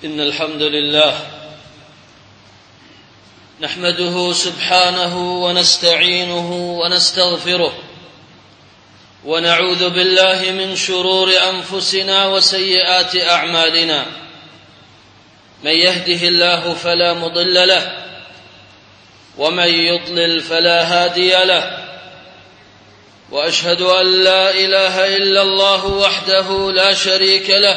إن الحمد لله نحمده سبحانه ونستعينه ونستغفره ونعوذ بالله من شرور أنفسنا وسيئات أعمالنا. من يهده الله فلا مضل له ومن يضلل فلا هادي له، وأشهد أن لا إله إلا الله وحده لا شريك له،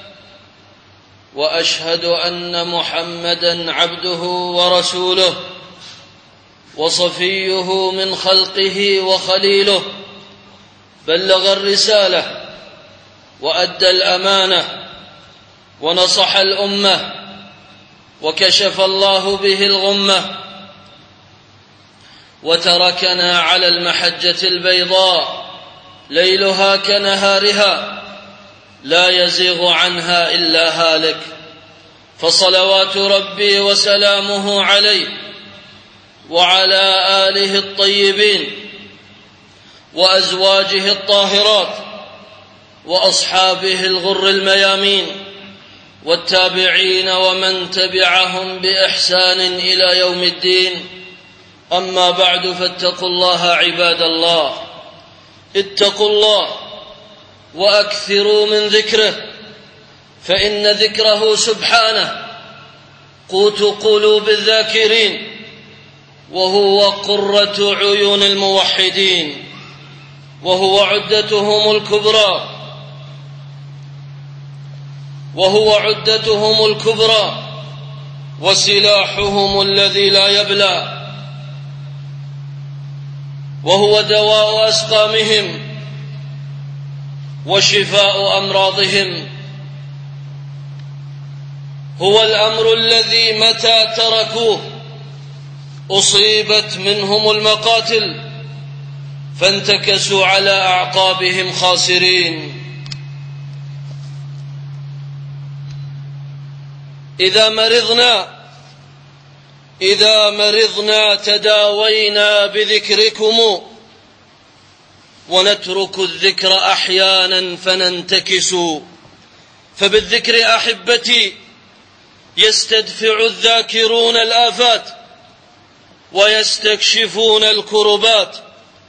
وأشهد أن محمدًا عبده ورسوله وصفيه من خلقه وخليله، بلغ الرسالة وأدى الأمانة ونصح الأمة وكشف الله به الغمة، وتركنا على المحجة البيضاء ليلها كنهارها لا يزيغ عنها إلا هالك. فصلوات ربي وسلامه عليه وعلى آله الطيبين وأزواجه الطاهرات وأصحابه الغر الميامين والتابعين ومن تبعهم بإحسان إلى يوم الدين. أما بعد، فاتقوا الله عباد الله، اتقوا الله وأكثروا من ذكره، فإن ذكره سبحانه قوت قلوب الذاكرين، وهو قرة عيون الموحدين، وهو عدتهم الكبرى وسلاحهم الذي لا يبلى، وهو دواء أسقامهم وشفاء أمراضهم. هو الأمر الذي متى تركوه أصيبت منهم المقاتل فانتكسوا على أعقابهم خاسرين. إذا مرضنا تداوينا بذكركم، ونترك الذكر أحيانا فننتكس. فبالذكر أحبتي يستدفع الذاكرون الآفات ويستكشفون الكربات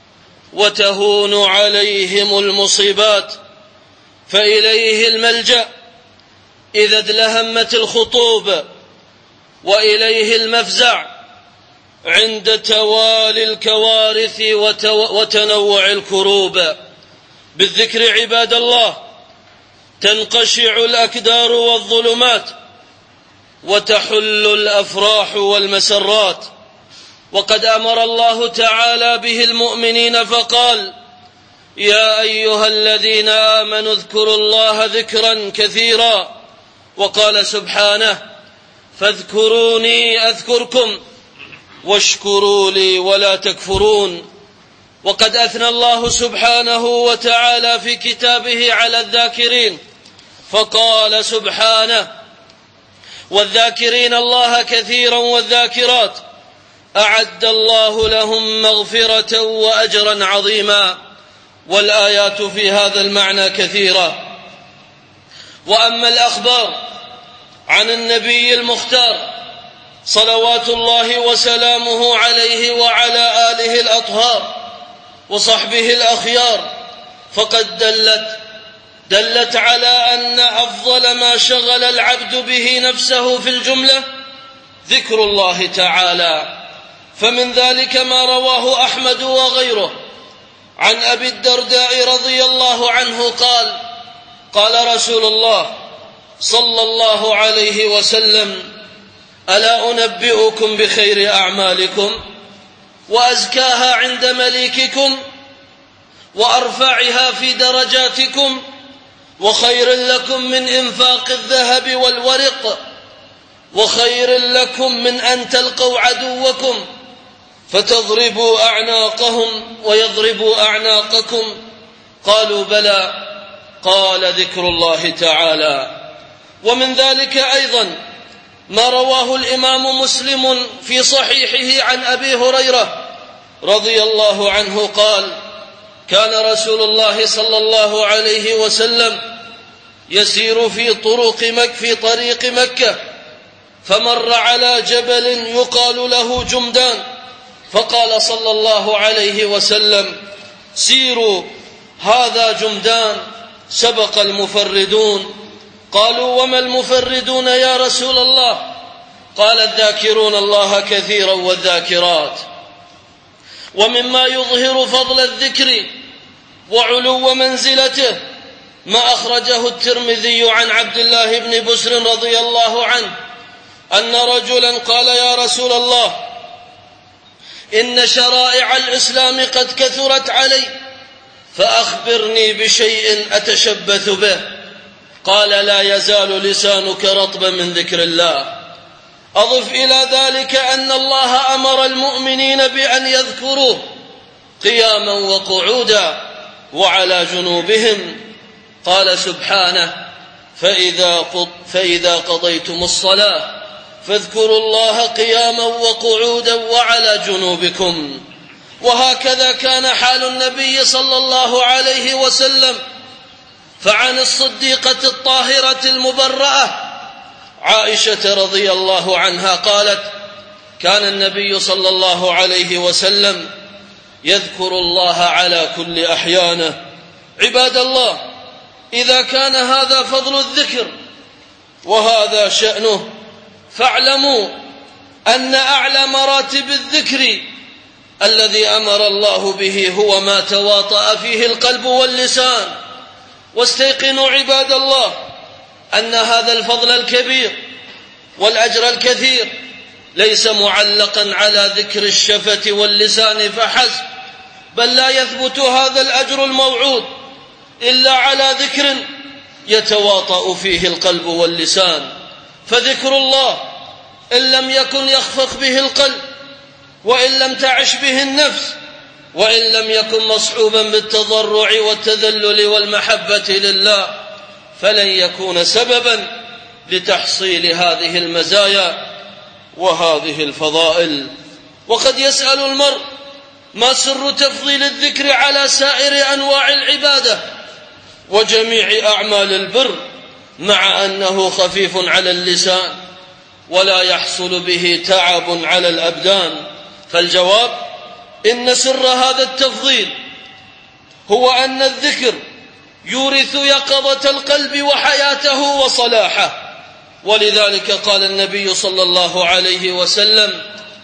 وتهون عليهم المصيبات، فإليه الملجأ إذا ادلهمت الخطوب، وإليه المفزع عند توالي الكوارث وتنوع الكروب. بالذكر عباد الله تنقشع الأكدار والظلمات وتحل الأفراح والمسرات. وقد أمر الله تعالى به المؤمنين فقال: يا أيها الذين آمنوا اذكروا الله ذكرا كثيرا. وقال سبحانه: فاذكروني أذكركم واشكروا لي ولا تكفرون. وقد أثنى الله سبحانه وتعالى في كتابه على الذاكرين فقال سبحانه: والذاكرين الله كثيرا والذاكرات أعد الله لهم مغفرة وأجرا عظيما. والآيات في هذا المعنى كثيرة. وأما الأخبار عن النبي المختار صلوات الله وسلامه عليه وعلى آله الأطهار وصحبه الأخيار فقد دلت على أن أفضل ما شغل العبد به نفسه في الجملة ذكر الله تعالى. فمن ذلك ما رواه أحمد وغيره عن أبي الدرداء رضي الله عنه قال: قال رسول الله صلى الله عليه وسلم: ألا أنبئكم بخير أعمالكم وأزكاها عند مليككم وأرفعها في درجاتكم وخير لكم من إنفاق الذهب والورق وخير لكم من أن تلقوا عدوكم فتضربوا أعناقهم ويضربوا أعناقكم؟ قالوا: بلى. قال: ذكر الله تعالى. ومن ذلك أيضا ما رواه الإمام مسلم في صحيحه عن أبي هريرة رضي الله عنه قال: كان رسول الله صلى الله عليه وسلم يسير في طريق مكة، فمر على جبل يقال له جمدان، فقال صلى الله عليه وسلم: سيروا، هذا جمدان، سبق المفردون. قالوا: وما المفردون يا رسول الله؟ قال: الذاكرون الله كثيرا والذاكرات. ومما يظهر فضل الذكر وعلو منزلته ما أخرجه الترمذي عن عبد الله بن بسر رضي الله عنه أن رجلا قال: يا رسول الله، إن شرائع الإسلام قد كثرت علي، فأخبرني بشيء أتشبث به. قال: لا يزال لسانك رطبا من ذكر الله. أضف إلى ذلك أن الله أمر المؤمنين بأن يذكروه قياما وقعودا وعلى جنوبهم. قال سبحانه: فإذا قضيتم الصلاة فاذكروا الله قياما وقعودا وعلى جنوبكم. وهكذا كان حال النبي صلى الله عليه وسلم. فعن الصديقة الطاهرة المبرأة عائشة رضي الله عنها قالت: كان النبي صلى الله عليه وسلم يذكر الله على كل أحيانه. عباد الله، إذا كان هذا فضل الذكر وهذا شأنه، فاعلموا أن أعلى مراتب الذكر الذي أمر الله به هو ما تواطأ فيه القلب واللسان. واستيقنوا عباد الله أن هذا الفضل الكبير والأجر الكثير ليس معلقا على ذكر الشفة واللسان فحسب، بل لا يثبت هذا الأجر الموعود إلا على ذكر يتواطأ فيه القلب واللسان. فذكر الله إن لم يكن يخفق به القلب، وإن لم تعش به النفس، وإن لم يكن مصحوبا بالتضرع والتذلل والمحبة لله، فلن يكون سببا لتحصيل هذه المزايا وهذه الفضائل. وقد يسأل المرء: ما سر تفضيل الذكر على سائر أنواع العبادة وجميع أعمال البر، مع أنه خفيف على اللسان ولا يحصل به تعب على الأبدان؟ فالجواب: إن سر هذا التفضيل هو أن الذكر يورث يقظة القلب وحياته وصلاحه. ولذلك قال النبي صلى الله عليه وسلم: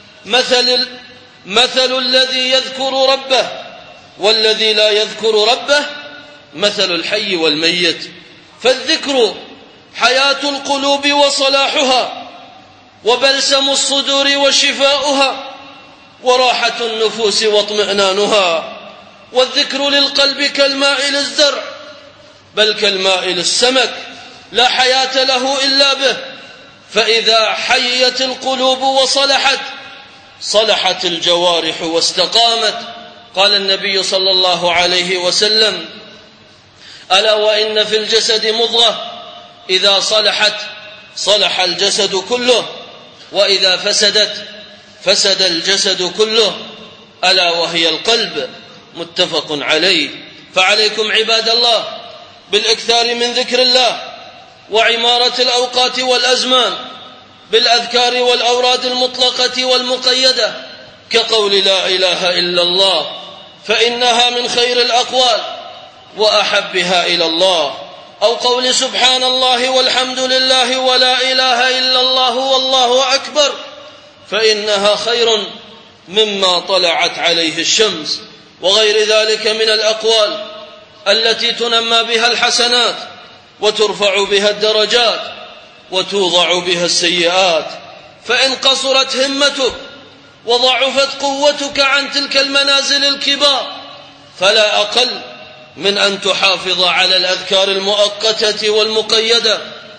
مثل الذي يذكر ربه والذي لا يذكر ربه مثل الحي والميت. فالذكر حياة القلوب وصلاحها، وبلسم الصدور وشفاؤها، وراحة النفوس واطمئنانها. والذكر للقلب كالماء للزرع، بل كالماء للسمك، لا حياة له إلا به. فإذا حيت القلوب وصلحت، صلحت الجوارح واستقامت. قال النبي صلى الله عليه وسلم: ألا وإن في الجسد مضغة إذا صلحت صلح الجسد كله، وإذا فسدت فسد الجسد كله، ألا وهي القلب. متفق عليه. فعليكم عباد الله بالإكثار من ذكر الله وعمارة الأوقات والأزمان بالأذكار والأوراد المطلقة والمقيدة، كقول لا إله إلا الله، فإنها من خير الأقوال وأحبها إلى الله، أو قول سبحان الله والحمد لله ولا إله إلا الله والله أكبر، فإنها خير مما طلعت عليه الشمس، وغير ذلك من الأقوال التي تنمى بها الحسنات وترفع بها الدرجات وتوضع بها السيئات. فإن قصرت همتك وضعفت قوتك عن تلك المنازل الكبار، فلا أقل من أن تحافظ على الأذكار المؤقتة والمقيدة،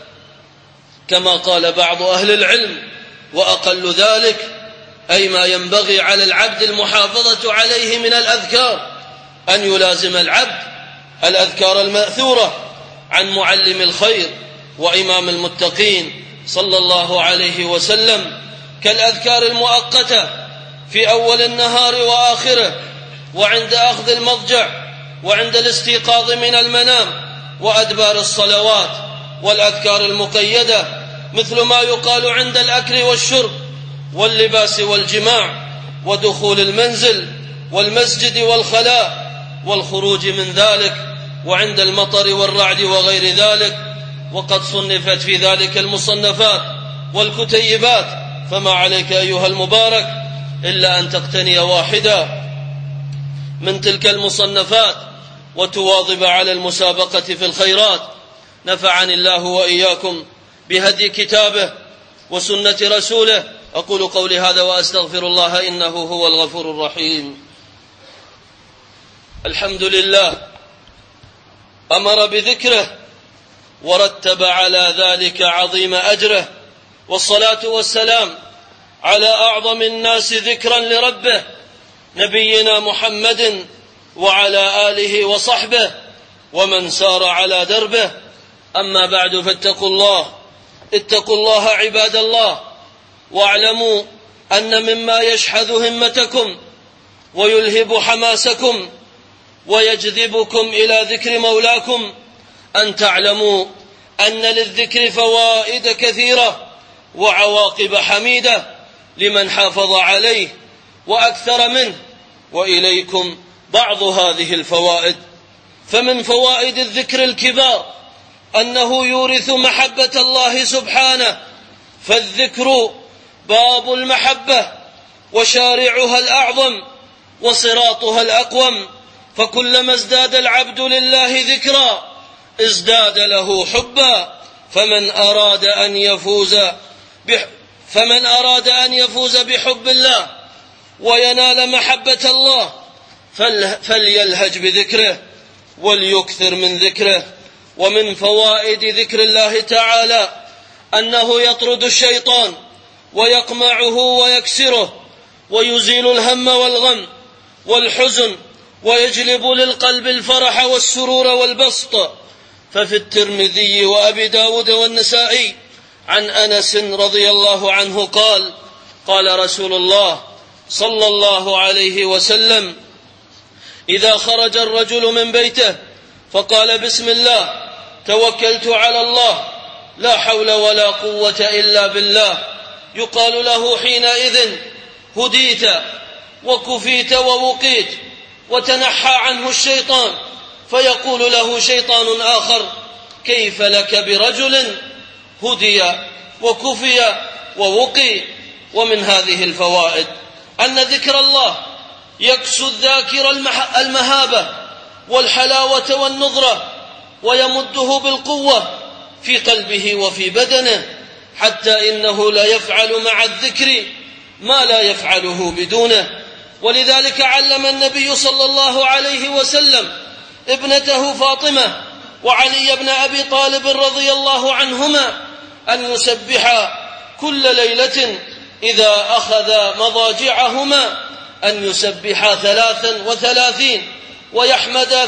كما قال بعض أهل العلم: وأقل ذلك أي ما ينبغي على العبد المحافظة عليه من الأذكار أن يلازم العبد الأذكار المأثورة عن معلم الخير وإمام المتقين صلى الله عليه وسلم، كالأذكار المؤقتة في أول النهار وآخره، وعند أخذ المضجع، وعند الاستيقاظ من المنام، وأدبار الصلوات والأذكار المقيدة، مثل ما يقال عند الأكل والشرب واللباس والجماع ودخول المنزل والمسجد والخلاء والخروج من ذلك، وعند المطر والرعد وغير ذلك. وقد صنفت في ذلك المصنفات والكتيبات، فما عليك أيها المبارك إلا أن تقتني واحدة من تلك المصنفات وتواظب على المسابقة في الخيرات. نفعني الله وإياكم بهدي كتابه وسنة رسوله. أقول قولي هذا وأستغفر الله إنه هو الغفور الرحيم. الحمد لله أمر بذكره ورتب على ذلك عظيم أجره، والصلاة والسلام على أعظم الناس ذكرا لربه نبينا محمد وعلى آله وصحبه ومن سار على دربه. أما بعد، فاتقوا الله، اتقوا الله عباد الله، واعلموا أن مما يشحذ همتكم ويلهب حماسكم ويجذبكم إلى ذكر مولاكم أن تعلموا أن للذكر فوائد كثيرة وعواقب حميدة لمن حافظ عليه وأكثر منه. وإليكم بعض هذه الفوائد. فمن فوائد الذكر الكبار أنه يورث محبة الله سبحانه، فالذكر باب المحبة وشارعها الأعظم وصراطها الأقوم، فكلما ازداد العبد لله ذكرا ازداد له حبا. فمن أراد أن يفوز بحب الله وينال محبة الله فليلهج بذكره وليكثر من ذكره. ومن فوائد ذكر الله تعالى أنه يطرد الشيطان ويقمعه ويكسره ويزيل الهم والغم والحزن ويجلب للقلب الفرح والسرور والبسط. ففي الترمذي وأبي داود والنسائي عن أنس رضي الله عنه قال: قال رسول الله صلى الله عليه وسلم: إذا خرج الرجل من بيته فقال بسم الله توكلت على الله لا حول ولا قوة إلا بالله، يقال له حينئذ: هديت وكفيت ووقيت وتنحى عنه الشيطان. فيقول له شيطان آخر: كيف لك برجل هدي وكفي ووقي؟ ومن هذه الفوائد أن ذكر الله يكسو الذاكر المهابة والحلاوة والنضرة ويمده بالقوة في قلبه وفي بدنه، حتى إنه لا يفعل مع الذكر ما لا يفعله بدونه. ولذلك علم النبي صلى الله عليه وسلم ابنته فاطمة وعلي بن أبي طالب رضي الله عنهما أن يسبحا كل ليلة إذا أخذ مضاجعهما أن يسبحا 33 ويحمدا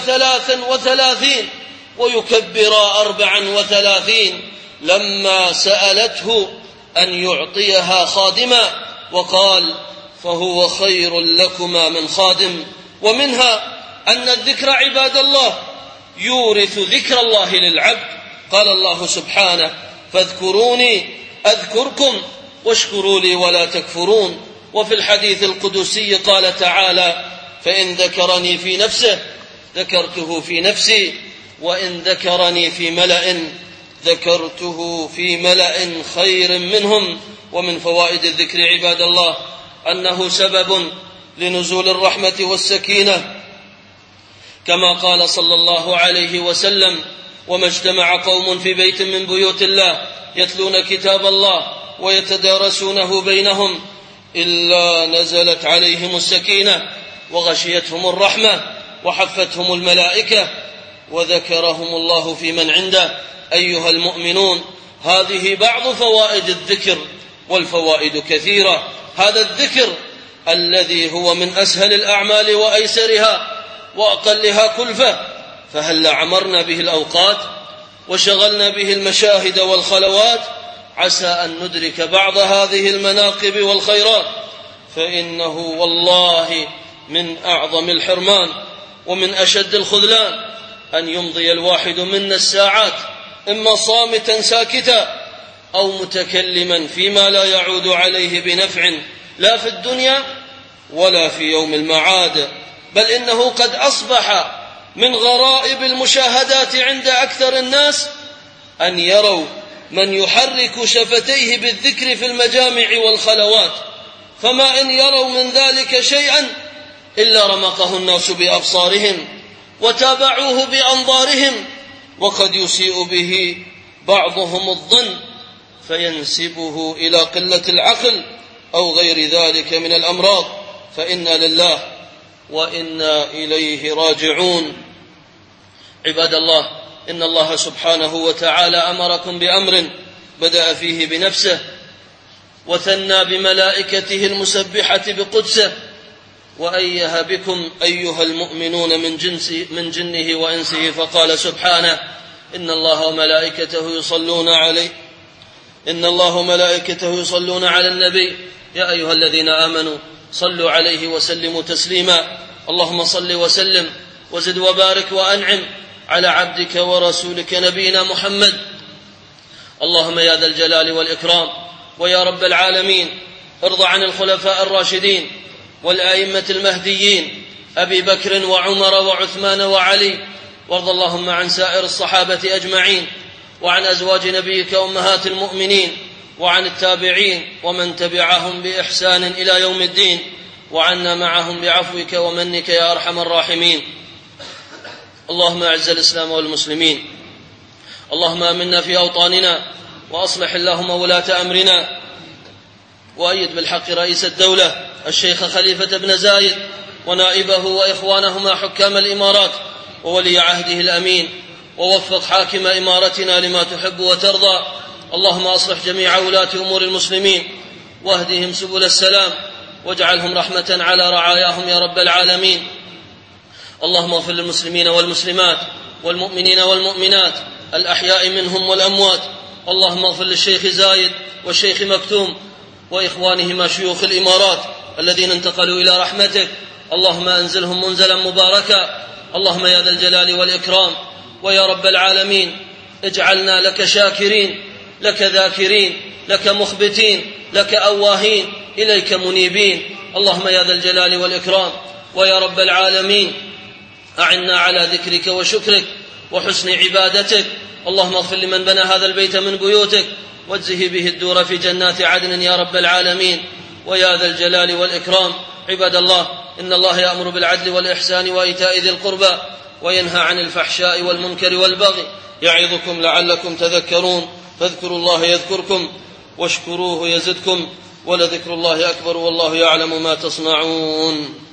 33 ويكبرا 34 لما سألته أن يعطيها خادما، وقال: فهو خير لكما من خادم. ومنها أن الذكر عباد الله يورث ذكر الله للعبد. قال الله سبحانه: فاذكروني أذكركم واشكروا لي ولا تكفرون. وفي الحديث القدسي قال تعالى: فإن ذكرني في نفسه ذكرته في نفسي وإن ذكرني في ملأ ذكرته في ملأ خير منهم. ومن فوائد الذكر عباد الله أنه سبب لنزول الرحمة والسكينة، كما قال صلى الله عليه وسلم: وما اجتمع قوم في بيت من بيوت الله يتلون كتاب الله ويتدارسونه بينهم إلا نزلت عليهم السكينة وغشيتهم الرحمة وحفتهم الملائكة وذكرهم الله في من عنده. أيها المؤمنون، هذه بعض فوائد الذكر، والفوائد كثيرة. هذا الذكر الذي هو من أسهل الأعمال وأيسرها وأقلها كلفة، فهل عمرنا به الأوقات وشغلنا به المشاهد والخلوات عسى أن ندرك بعض هذه المناقب والخيرات، فإنه والله من أعظم الحرمان ومن أشد الخذلان أن يمضي الواحد منا الساعات إما صامتا ساكتا أو متكلما فيما لا يعود عليه بنفع لا في الدنيا ولا في يوم المعاد، بل إنه قد أصبح من غرائب المشاهدات عند أكثر الناس أن يروا من يحرك شفتيه بالذكر في المجامع والخلوات، فما إن يروا من ذلك شيئا إلا رمقه الناس بأبصارهم وتابعوه بأنظارهم، وقد يسيء به بعضهم الظن فينسبه إلى قلة العقل أو غير ذلك من الأمراض، فإنا لله وإنا إليه راجعون. عباد الله، إن الله سبحانه وتعالى أمركم بأمر بدأ فيه بنفسه وثنى بملائكته المسبحة بقدسه، وأيه بكم أيها المؤمنون من جنه وإنسه، فقال سبحانه: إن الله وملائكته يصلون على النبي يا أيها الذين آمنوا صلوا عليه وسلموا تسليما. اللهم صل وسلم وزد وبارك وأنعم على عبدك ورسولك نبينا محمد. اللهم يا ذا الجلال والإكرام ويا رب العالمين، ارض عن الخلفاء الراشدين والأئمة المهديين أبي بكر وعمر وعثمان وعلي، وارض اللهم عن سائر الصحابة أجمعين، وعن أزواج نبيك أمهات المؤمنين، وعن التابعين ومن تبعهم بإحسان إلى يوم الدين، وعنا معهم بعفوك ومنك يا أرحم الراحمين. اللهم أعز الإسلام والمسلمين، اللهم آمنا في أوطاننا، وأصلح اللهم ولاة أمرنا، وأيد بالحق رئيس الدولة الشيخ خليفة بن زايد ونائبه وإخوانهما حكام الإمارات وولي عهده الأمين، ووفق حاكم إمارتنا لما تحب وترضى. اللهم أصلح جميع ولاة أمور المسلمين واهدهم سبل السلام، واجعلهم رحمة على رعاياهم يا رب العالمين. اللهم اغفر للمسلمين والمسلمات والمؤمنين والمؤمنات الأحياء منهم والأموات. اللهم اغفر للشيخ زايد والشيخ مكتوم وإخوانهما شيوخ الإمارات الذين انتقلوا إلى رحمتك، اللهم أنزلهم منزلا مباركا. اللهم يا ذا الجلال والإكرام ويا رب العالمين، اجعلنا لك شاكرين، لك ذاكرين، لك مخبتين، لك أواهين، إليك منيبين. اللهم يا ذا الجلال والإكرام ويا رب العالمين، أعنا على ذكرك وشكرك وحسن عبادتك. اللهم اغفر لمن بنى هذا البيت من بيوتك، واجزه به الدور في جنات عدن يا رب العالمين، ويا ذا الجلال والإكرام. عباد الله، إن الله يأمر بالعدل والإحسان وإيتاء ذي القربى وينهى عن الفحشاء والمنكر والبغي، يعظكم لعلكم تذكرون. فاذكروا الله يذكركم واشكروه يزدكم، ولذكر الله أكبر والله يعلم ما تصنعون.